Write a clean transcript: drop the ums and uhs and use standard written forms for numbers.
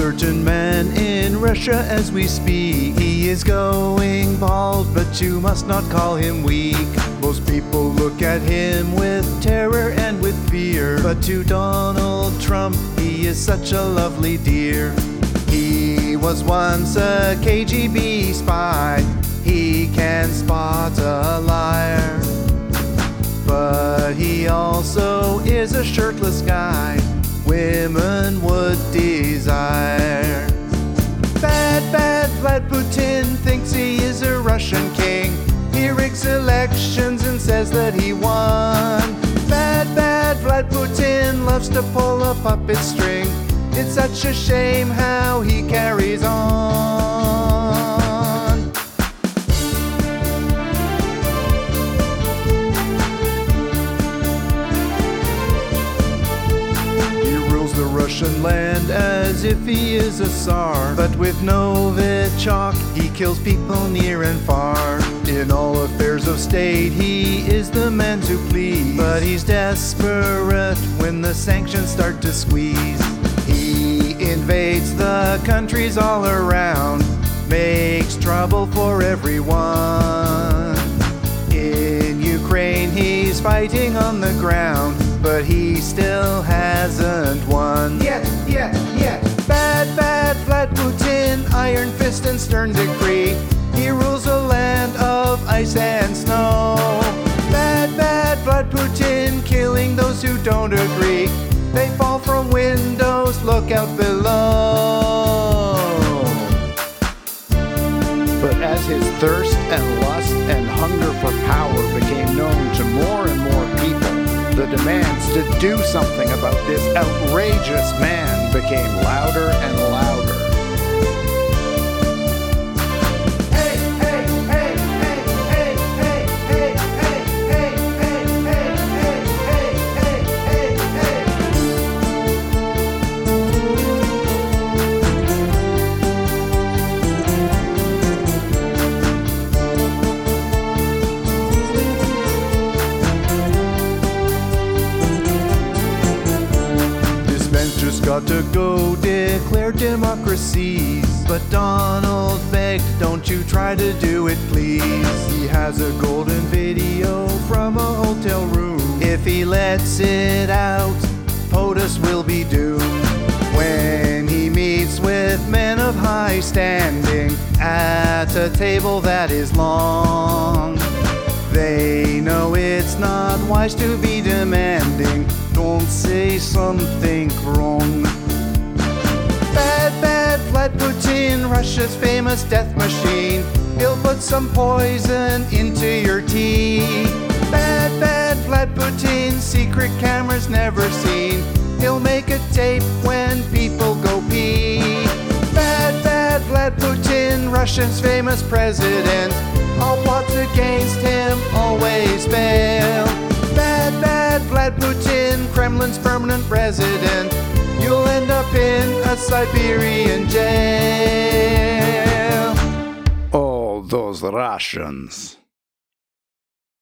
certain man in Russia as we speak. He is going bald, but you must not call him weak. Most people look at him with terror and with fear, but to Donald Trump, he is such a lovely dear. He was once a KGB spy. He can spot a liar, but he also is a shirtless guy women would desire. Bad Vlad Putin thinks he is a Russian king. He rigs elections and says that he won. Bad Vlad Putin loves to pull a puppet string. It's such a shame how he carries on. He rules the Russian land as if he is a Tsar, but with Novichok he kills people near and far. In all affairs of state he is the man to please, but he's desperate when the sanctions start to squeeze. He invades the countries all around, makes trouble for everyone. In Ukraine he's fighting on the ground, but he still hasn't won. Yet. Bad Vlad Putin, iron fist and stern decree. He rules a land of ice and snow. Bad Vlad Putin, killing those who don't agree. They fall from windows, look out below. But as his thirst and lust and hunger for power became known to more and more people, the demands to do something about this outrageous man became louder and louder. Just got to go declare democracies, but Donald begged, don't you try to do it please. He has a golden video from a hotel room. If he lets it out, POTUS will be doomed. When he meets with men of high standing at a table that is long, they know it's not wise to be demanding. Don't say something wrong. Bad Vlad Putin, Russia's famous death machine. He'll put some poison into your tea. Bad Vlad Putin, secret cameras never seen. He'll make a tape when people go pee. Bad Vlad Putin, Russia's famous president. All plots against him always fail. Bad Vlad Putin, Kremlin's permanent resident. You'll end up in a Siberian jail. Oh, those Russians.